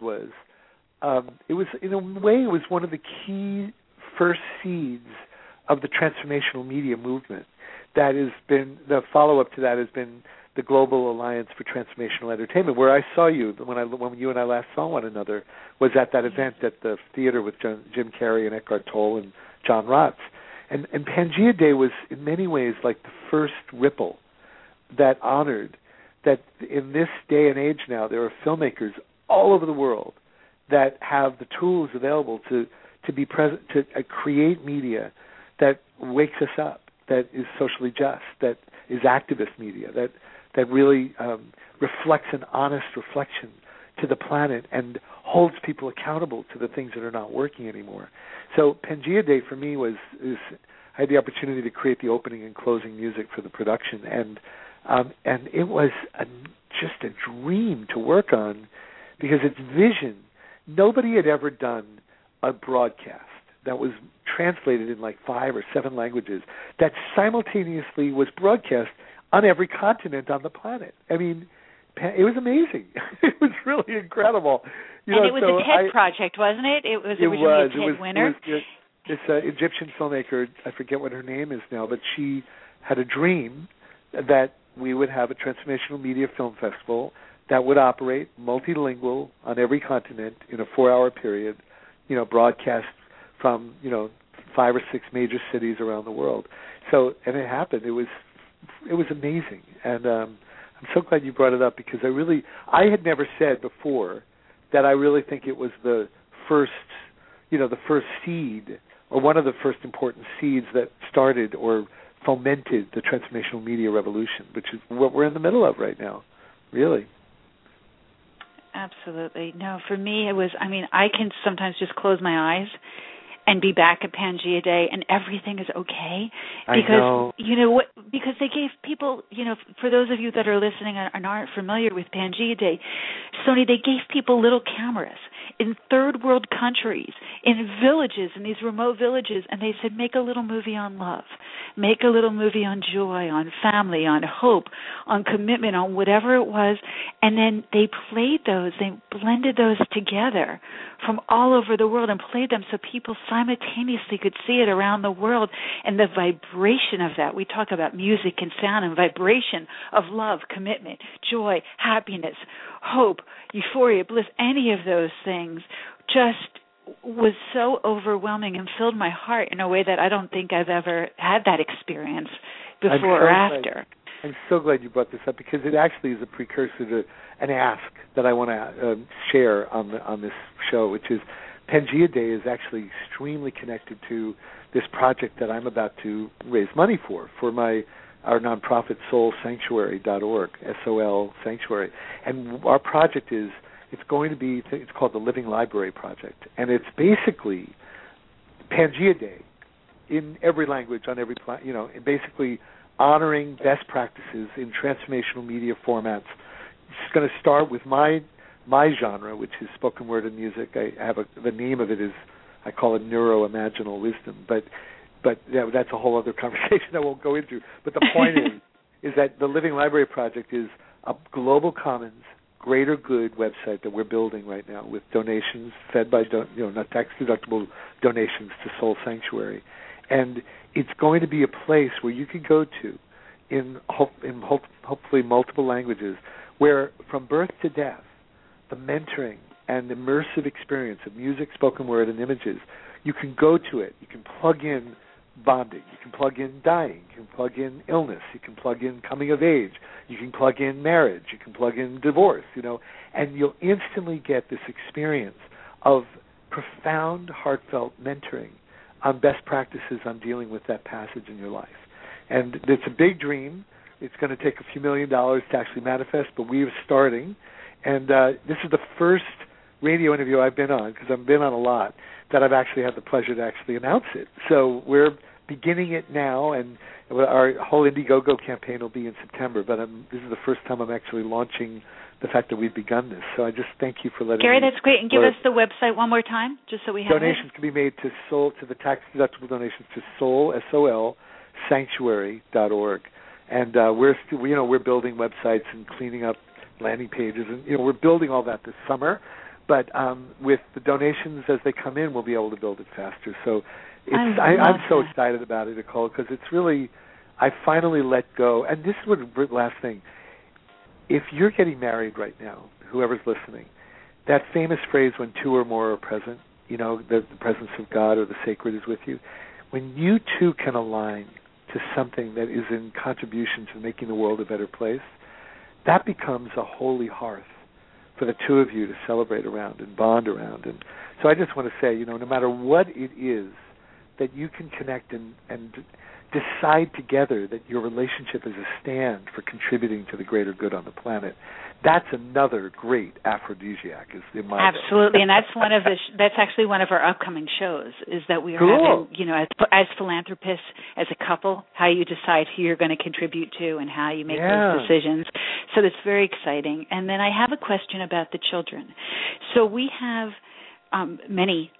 it was, in a way, it was one of the key first seeds of the transformational media movement. That has been, the follow-up to that has been the Global Alliance for Transformational Entertainment, where I saw you, when you and I last saw one another, was at that event at the theater with Jim Carrey and Eckhart Tolle and John Rotz. And Pangea Day was, in many ways, like the first ripple that honored that in this day and age now, there are filmmakers all over the world that have the tools available to be present, to create media that wakes us up, that is socially just, that is activist media, that really reflects an honest reflection to the planet and holds people accountable to the things that are not working anymore. So Pangea Day for me I had the opportunity to create the opening and closing music for the production, and it was just a dream to work on, because its vision. Nobody had ever done a broadcast that was translated in like 5 or 7 languages that simultaneously was broadcast on every continent on the planet. I mean, it was amazing. It was really incredible. It was a TED project, wasn't it? It was originally a TED winner. It's an Egyptian filmmaker. I forget what her name is now, but she had a dream that we would have a transformational media film festival that would operate multilingual on every continent in a 4-hour period, broadcast from, 5 or 6 major cities around the world. So, and it happened. It was amazing. And I'm so glad you brought it up, because I had never said before that I really think it was the first seed, or one of the first important seeds that started or fomented the transformational media revolution, which is what we're in the middle of right now, really. Absolutely. No, for me it was, I can sometimes just close my eyes and be back at Pangea Day and everything is okay. Because, because they gave people, for those of you that are listening and aren't familiar with Pangea Day, Sony, they gave people little cameras in third world countries, in villages, in these remote villages, and they said, make a little movie on love, make a little movie on joy, on family, on hope, on commitment, on whatever it was, and then they played those, they blended those together from all over the world and played them so people simultaneously could see it around the world, and the vibration of that. We talk about music and sound and vibration of love, commitment, joy, happiness, hope, euphoria, bliss, any of those things just was so overwhelming and filled my heart in a way that I don't think I've ever had that experience before or after. I'm so glad you brought this up, because it actually is a precursor to an ask that I want to share on this show, which is Pangea Day is actually extremely connected to this project that I'm about to raise money for our nonprofit soulsanctuary.org, SOL Sanctuary. And our project is, it's called the Living Library Project. And it's basically Pangea Day in every language, on every planet, basically honoring best practices in transformational media formats. It's going to start with my genre, which is spoken word and music. I have the name of it is, I call it neuroimaginal wisdom, but that's a whole other conversation I won't go into. But the point is that the Living Library Project is a global commons, greater good website that we're building right now with donations fed by not tax-deductible donations to Soul Sanctuary. And it's going to be a place where you can go to in hopefully multiple languages, where from birth to death, the mentoring and immersive experience of music, spoken word, and images, you can go to it. You can plug in bonding. You can plug in dying. You can plug in illness. You can plug in coming of age. You can plug in marriage. You can plug in divorce, and you'll instantly get this experience of profound, heartfelt mentoring on best practices on dealing with that passage in your life. And it's a big dream. It's going to take a few $1 million to actually manifest, but we are starting. And this is the first radio interview I've been on, because I've been on a lot, that I've actually had the pleasure to actually announce it. So we're beginning it now, and our whole Indiegogo campaign will be in September, but this is the first time I'm actually launching the fact that we've begun this. So I just thank you for letting Gary, me. Gary, that's great. And give us the website one more time, just so we have Donations can be made to the tax-deductible donations to Soul, SOL, Sanctuary.org. And we're building websites and cleaning up landing pages, and we're building all that this summer. But with the donations as they come in, we'll be able to build it faster. So I'm so excited about it, Nicole, because it's really, I finally let go. And this is the last thing. If you're getting married right now, whoever's listening, that famous phrase, when two or more are present, the presence of God or the sacred is with you, when you two can align to something that is in contribution to making the world a better place, that becomes a holy hearth for the two of you to celebrate around and bond around. And so I just want to say, no matter what it is that you can connect and decide together that your relationship is a stand for contributing to the greater good on the planet, that's another great aphrodisiac. Absolutely, and that's actually one of our upcoming shows. Is that we are having, as philanthropists, as a couple, how you decide who you're going to contribute to and how you make those decisions. So that's very exciting. And then I have a question about the children. So we have many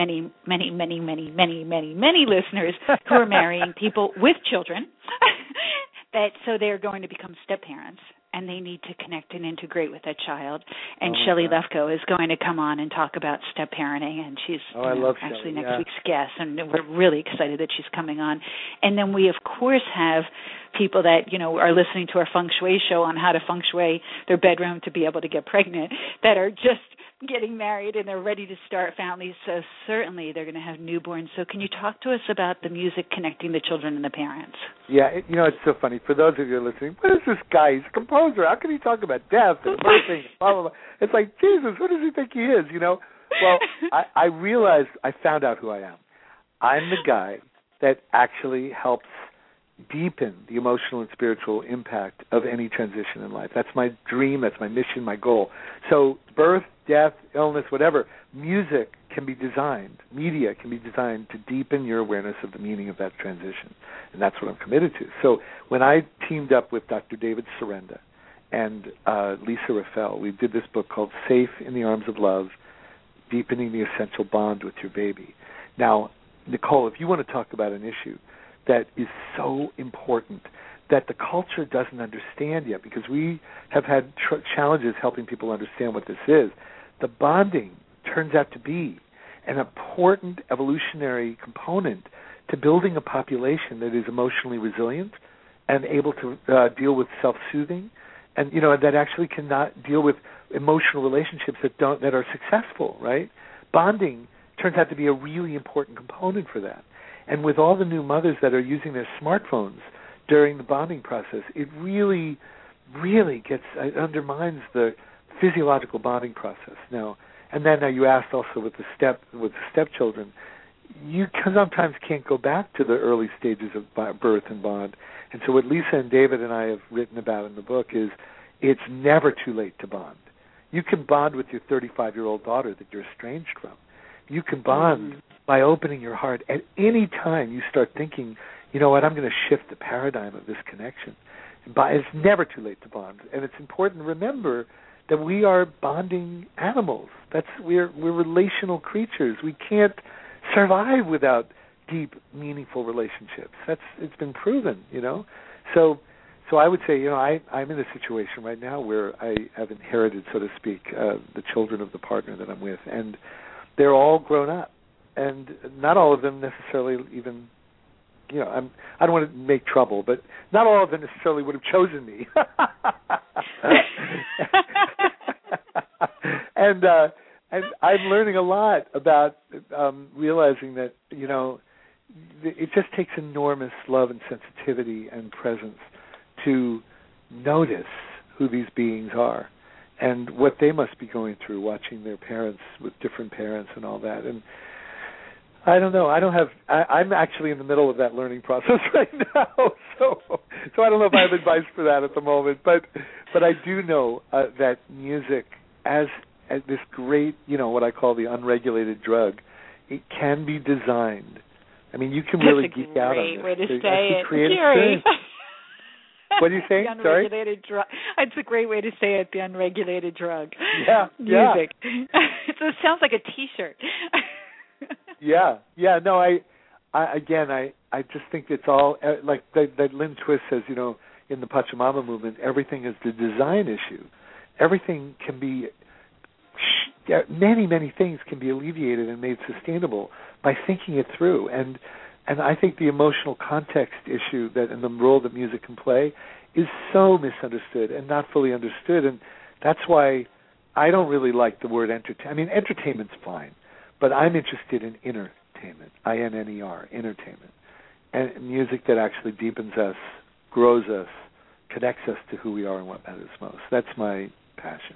listeners who are marrying people with children, so they're going to become step-parents, and they need to connect and integrate with that child. And Shelley Lefko is going to come on and talk about step-parenting, and she's actually next week's guest, and we're really excited that she's coming on. And then we, of course, have people that, are listening to our feng shui show on how to feng shui their bedroom to be able to get pregnant, that are just getting married and they're ready to start families. So certainly they're going to have newborns. So can you talk to us about the music connecting the children and the parents? Yeah, it's so funny. For those of you listening, what is this guy? He's a composer. How can he talk about death and birthing? Blah, blah, blah. It's like, Jesus, what does he think he is, Well, I realized, I found out who I am. I'm the guy that actually helps deepen the emotional and spiritual impact of any transition in life. That's my dream, that's my mission, my goal. So birth, death, illness, whatever, music can be designed, media can be designed to deepen your awareness of the meaning of that transition. And that's what I'm committed to. So when I teamed up with Dr. David Sorenda and Lisa Raffel, we did this book called Safe in the Arms of Love, Deepening the Essential Bond with Your Baby. Now, Nicole, if you want to talk about an issue that is so important that the culture doesn't understand yet, because we have had challenges helping people understand what this is, the bonding turns out to be an important evolutionary component to building a population that is emotionally resilient and able to deal with self-soothing, and that actually cannot deal with emotional relationships that are successful, right? Bonding turns out to be a really important component for that. And with all the new mothers that are using their smartphones during the bonding process, it really, really it undermines the physiological bonding process. Now, you asked also with the stepchildren, you sometimes can't go back to the early stages of birth and bond. And so what Lisa and David and I have written about in the book is it's never too late to bond. You can bond with your 35-year-old daughter that you're estranged from. You can bond by opening your heart at any time you start thinking, you know what, I'm going to shift the paradigm of this connection. It's never too late to bond. And it's important to remember that we are bonding animals. We're relational creatures. We can't survive without deep, meaningful relationships. It's been proven, you know. So I would say, you know, I'm in a situation right now where I have inherited, so to speak, the children of the partner that I'm with, and they're all grown up, and not all of them necessarily even, you know, I don't want to make trouble, but not all of them necessarily would have chosen me. and I'm learning a lot about realizing that, you know, it just takes enormous love and sensitivity and presence to notice who these beings are and what they must be going through, watching their parents with different parents and all that. And I don't know. I'm actually in the middle of that learning process right now, so I don't know if I have advice for that at the moment. But I do know that music, as this great, you know, what I call the unregulated drug, it can be designed. I mean, you can really geek out on this. That's a great way to say it, Jerry. What do you say? The unregulated drug. It's a great way to say it. The unregulated drug. Yeah. Music. It sounds like a T-shirt. Yeah. No, I just think it's all like that Lynn Twist says. You know, in the Pachamama movement, everything is the design issue. Everything can be, many things can be alleviated and made sustainable by thinking it through. And I think the emotional context issue that and the role that music can play is so misunderstood and not fully understood. And that's why I don't really like the word entertainment. I mean, entertainment's fine, but I'm interested in entertainment, I-N-N-E-R, entertainment, and music that actually deepens us, grows us, connects us to who we are and what matters most. That's my passion.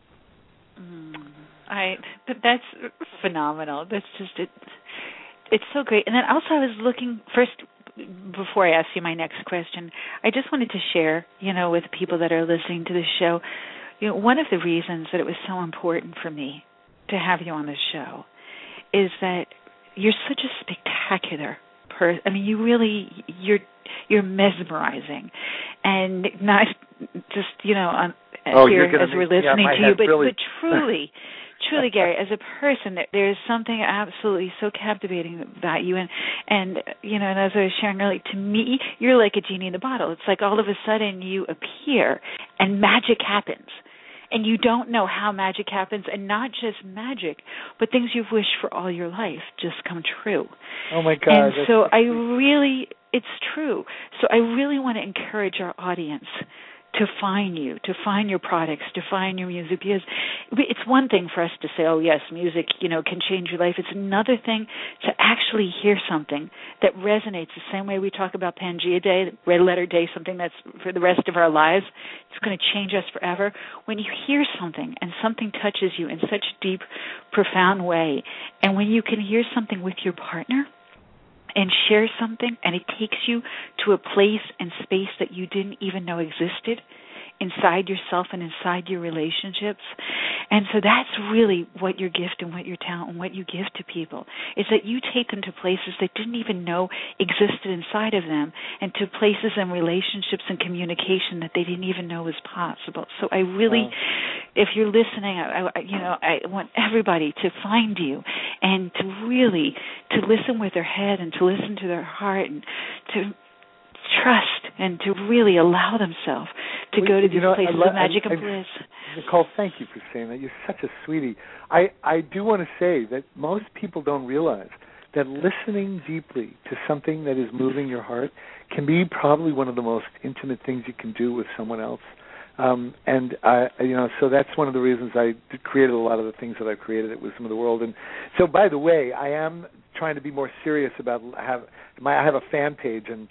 But that's phenomenal. That's just it's so great. And then also I was looking first before I ask you my next question, I just wanted to share, you know, with people that are listening to this show, you know, one of the reasons that it was so important for me to have you on the show is that you're such a spectacular person. I mean, you're mesmerizing, and not just, you know, here as we're listening to you, but truly, Gary, as a person, there is something absolutely so captivating about you, and you know, and as I was sharing earlier, to me, you're like a genie in the bottle. It's like all of a sudden you appear, and magic happens. And you don't know how magic happens, and not just magic, but things you've wished for all your life just come true. Oh, my God. And so it's true. So I really want to encourage our audience to find you, to find your products, to find your music, because it's one thing for us to say, oh, yes, music, you know, can change your life. It's another thing to actually hear something that resonates the same way we talk about Pangea Day, Red Letter Day, something that's for the rest of our lives. It's going to change us forever. When you hear something and something touches you in such a deep, profound way, and when you can hear something with your partner and share something, and it takes you to a place and space that you didn't even know existed inside yourself and inside your relationships. And so that's really what your gift and what your talent and what you give to people, is that you take them to places they didn't even know existed inside of them, and to places and relationships and communication that they didn't even know was possible. So I really, if you're listening, I want everybody to find you and to really to listen with their head and to listen to their heart and to trust and to really allow themselves to go to these places of magic and bliss. Nicole, thank you for saying that. You're such a sweetie. I do want to say that most people don't realize that listening deeply to something that is moving your heart can be probably one of the most intimate things you can do with someone else. And so that's one of the reasons I created a lot of the things that I've created at Wisdom of the World. And so, by the way, I am trying to be more serious about I have a fan page, and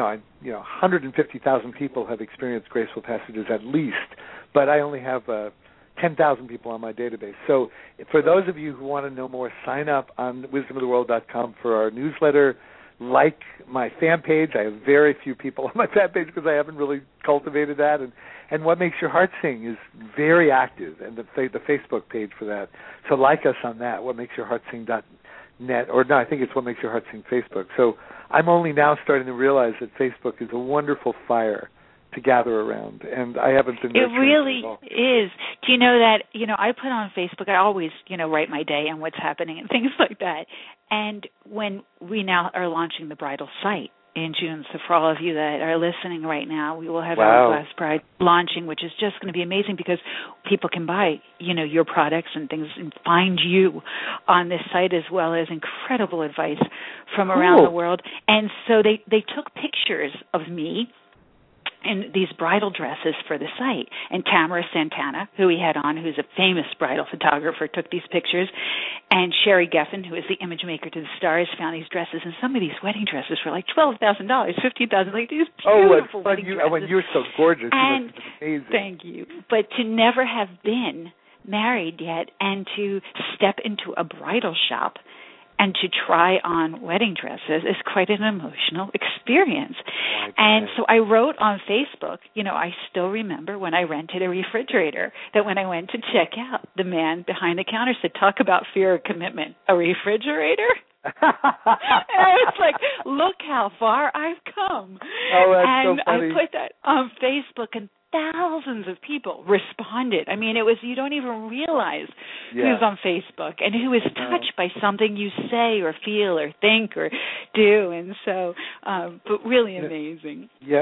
150,000 people have experienced Graceful Passages at least, but I only have 10,000 people on my database. So for those of you who want to know more, sign up on wisdomoftheworld.com for our newsletter. Like my fan page. I have very few people on my fan page because I haven't really cultivated that. And What Makes Your Heart Sing is very active, and the Facebook page for that. So like us on that, whatmakesyourheartsing.net, or no, I think it's What Makes Your Heart Sing Facebook. So I'm only now starting to realize that Facebook is a wonderful fire to gather around, and I haven't been. It really is. Do you know that? I put on Facebook. I always, write my day and what's happening and things like that. And when we now are launching the bridal site in June, so for all of you that are listening right now, we will have Hourglass Bride launching, which is just going to be amazing because people can buy, your products and things and find you on this site, as well as incredible advice from around the world. And so they took pictures of me in these bridal dresses for the site. And Tamara Santana, who we had on, who's a famous bridal photographer, took these pictures. And Sherry Geffen, who is the image maker to the stars, found these dresses. And some of these wedding dresses were like $12,000, $15,000, like these beautiful wedding dresses. When you're so gorgeous, and it's amazing. Thank you. But to never have been married yet and to step into a bridal shop and to try on wedding dresses is quite an emotional experience. And so I wrote on Facebook, I still remember when I rented a refrigerator, that when I went to check out, the man behind the counter said, "Talk about fear of commitment, a refrigerator?" And I was like, look how far I've come. Oh, that's so funny. I put that on Facebook, and thousands of people responded. I mean, it was, you don't even realize who's on Facebook and who is touched by something you say or feel or think or do. And so, but really amazing. Yeah,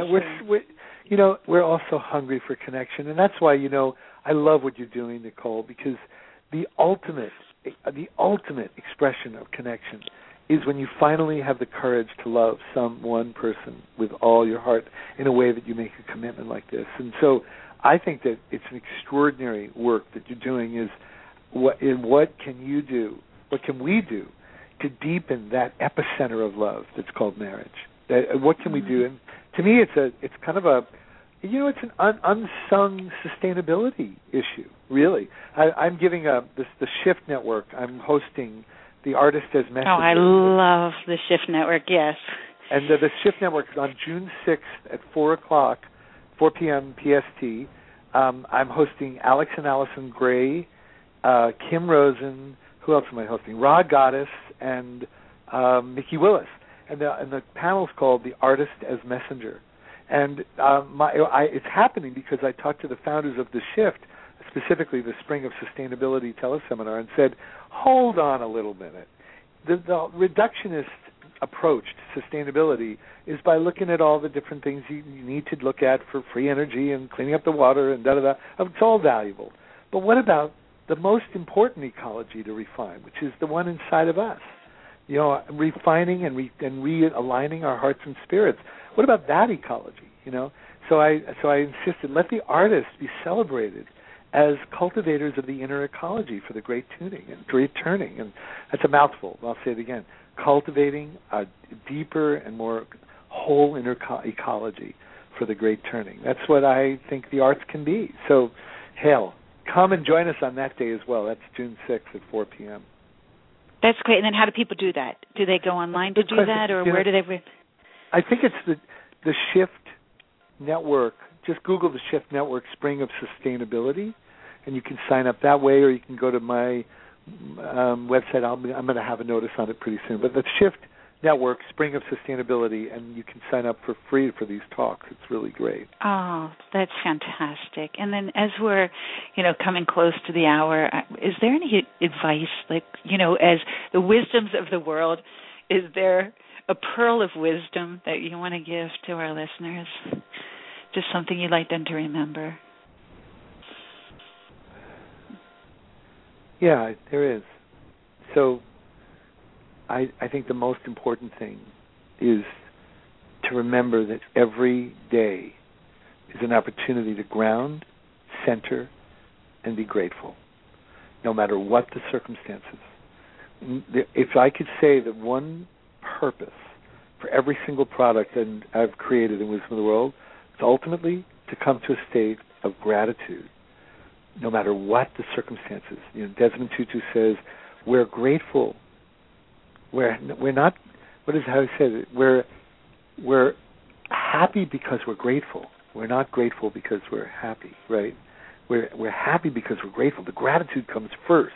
we're also hungry for connection. And that's why, I love what you're doing, Nicole, because the ultimate expression of connection is when you finally have the courage to love some one person with all your heart in a way that you make a commitment like this. And so I think that it's an extraordinary work that you're doing. Is what can you do, what can we do to deepen that epicenter of love that's called marriage? What can we do? And to me, it's kind of it's an unsung sustainability issue, really. I'm giving the Shift Network. I'm hosting the Artist as Messenger. Oh, I love the Shift Network, yes. And the Shift Network is on June 6th at 4 p.m. PST. I'm hosting Alex and Allison Gray, Kim Rosen, who else am I hosting? Rod Goddess, and Mickey Willis. And the panel's called The Artist as Messenger. And it's happening because I talked to the founders of The Shift, specifically the Spring of Sustainability teleseminar, and said, hold on a little minute. The reductionist approach to sustainability is by looking at all the different things you need to look at for free energy and cleaning up the water and da-da-da. It's all valuable. But what about the most important ecology to refine, which is the one inside of us? Refining and realigning our hearts and spirits. What about that ecology? So I insisted, let the artists be celebrated as cultivators of the inner ecology for the great tuning and great turning. And that's a mouthful. I'll say it again. Cultivating a deeper and more whole inner ecology for the great turning. That's what I think the arts can be. So, come and join us on that day as well. That's June 6th at 4 p.m. That's great. And then how do people do that? Do they go online to do that, or where do they? I think it's the Shift Network. Just Google the Shift Network Spring of Sustainability, and you can sign up that way, or you can go to my website. I'm going to have a notice on it pretty soon. But the Shift Network Spring of Sustainability, and you can sign up for free for these talks. It's really great. Oh, that's fantastic. And then as we're, coming close to the hour, is there any advice, as the wisdoms of the world, is there a pearl of wisdom that you want to give to our listeners? Just something you'd like them to remember? Yeah, there is. So I think the most important thing is to remember that every day is is an opportunity to ground, center, and be grateful, no matter what the circumstances. If I could say that one purpose for every single product that I've created in Wisdom of the World, is ultimately to come to a state of gratitude, no matter what the circumstances. Desmond Tutu says, we're grateful. We're not, how I said it, we're happy because we're grateful. We're not grateful because we're happy, right? We're happy because we're grateful. The gratitude comes first.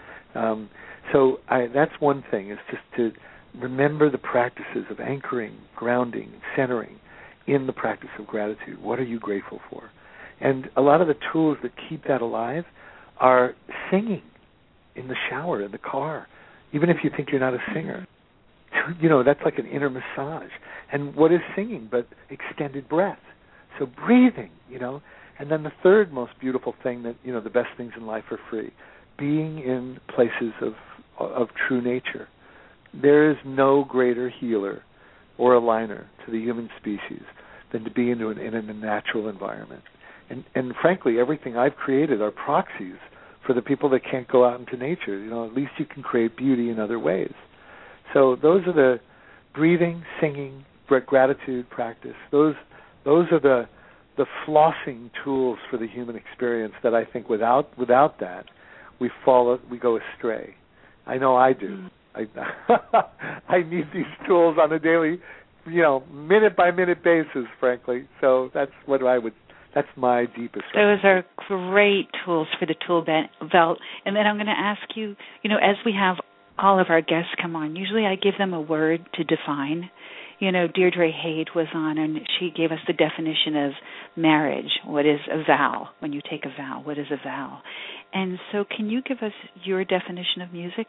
That's one thing, is just to remember the practices of anchoring, grounding, centering in the practice of gratitude. What are you grateful for? And a lot of the tools that keep that alive are singing in the shower, in the car, even if you think you're not a singer. That's like an inner massage. And what is singing but extended breath? So breathing, And then the third most beautiful thing that, the best things in life are free, being in places of true nature. There is no greater healer or aligner to the human species than to be in a natural environment. And frankly, everything I've created are proxies for the people that can't go out into nature. At least you can create beauty in other ways. So those are the breathing, singing, gratitude practice. Those are the flossing tools for the human experience that I think without that we go astray. I know I do. I need these tools on a daily, minute by minute basis, frankly. So that's my deepest. Those are great tools for the tool belt. And then I'm going to ask you, as we have all of our guests come on, usually I give them a word to define. Deirdre Haid was on, and she gave us the definition of marriage. What is a vow? When you take a vow, what is a vow? And so can you give us your definition of music?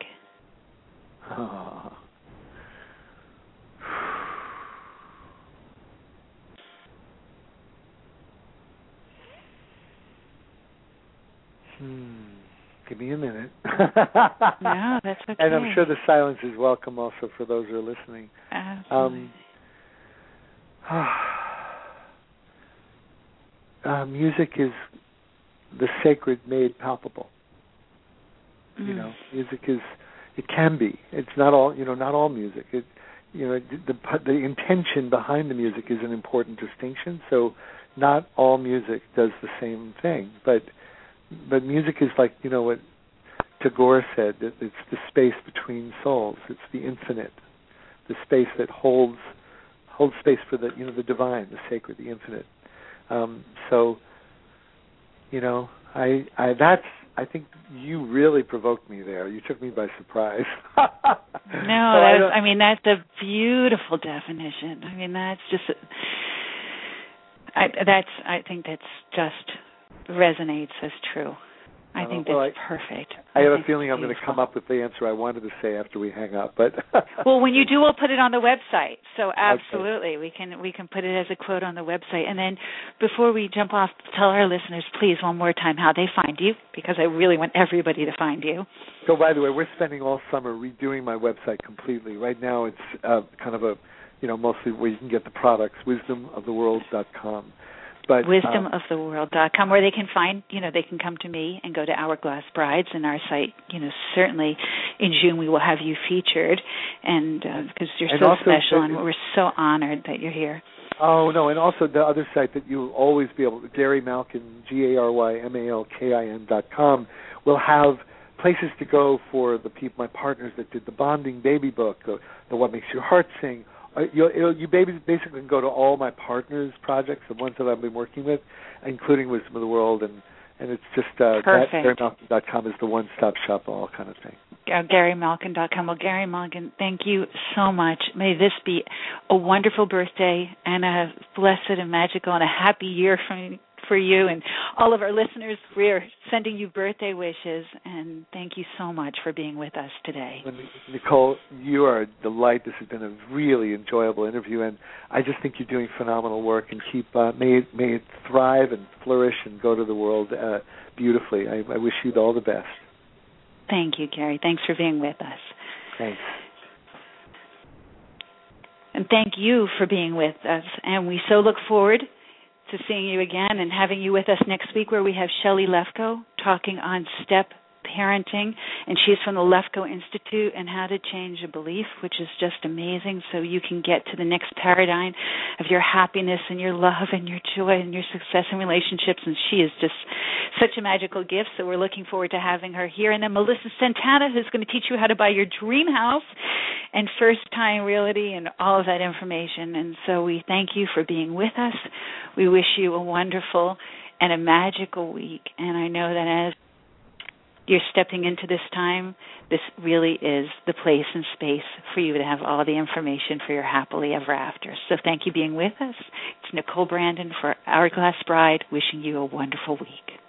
Give me a minute. No, that's okay. And I'm sure the silence is welcome also for those who are listening. Absolutely. Music is the sacred made palpable. Music is, it can be. It's not all, not all music. The intention behind the music is an important distinction. So not all music does the same thing, but music is like, what Tagore said, that it's the space between souls. It's the infinite, the space that holds space for the, the divine, the sacred, the infinite. I think you really provoked me there. You took me by surprise. No, that's a beautiful definition. That's just, I think that's just resonates as true. I think that's perfect. I have a feeling I'm going to come up with the answer I wanted to say after we hang up. But well, when you do, we'll put it on the website. So absolutely, okay. we can put it as a quote on the website. And then before we jump off, tell our listeners, please, one more time how they find you, because I really want everybody to find you. So, by the way, we're spending all summer redoing my website completely. Right now, it's kind of a, mostly where you can get the products, wisdomoftheworld.com. But, wisdomoftheworld.com, where they can find, they can come to me and go to Hourglass Brides, and our site, certainly in June we will have you featured, and because you're so special, and we're so honored that you're here. Oh, no, and also the other site that you'll always be able to, Gary Malkin, GaryMalkin.com, will have places to go for the people, my partners that did the Bonding Baby book, the What Makes Your Heart Sing. You basically can go to all my partners' projects, the ones that I've been working with, including Wisdom of the World, and it's just GaryMalkin.com is the one-stop shop, all kind of thing. GaryMalkin.com. Well, Gary Malkin, thank you so much. May this be a wonderful birthday and a blessed and magical and a happy year for you and all of our listeners. We're sending you birthday wishes, and thank you so much for being with us today. Nicole, you are a delight. This has been a really enjoyable interview, and I just think you're doing phenomenal work, and may it thrive and flourish and go to the world beautifully. I wish you all the best. Thank you, Gary. Thanks for being with us. Thanks. And thank you for being with us, and we so look forward to seeing you again and having you with us next week, where we have Shelley Lefko talking on step parenting, and she's from the Lefko Institute, and how to change a belief, which is just amazing, so you can get to the next paradigm of your happiness and your love and your joy and your success in relationships. And she is just such a magical gift, so we're looking forward to having her here. And then Melissa Santana, who's going to teach you how to buy your dream house and first-time realty and all of that information. And so we thank you for being with us. We wish you a wonderful and a magical week. And I know that as you're stepping into this time, this really is the place and space for you to have all the information for your happily ever after. So thank you for being with us. It's Nicole Brandon for Hourglass Bride, wishing you a wonderful week.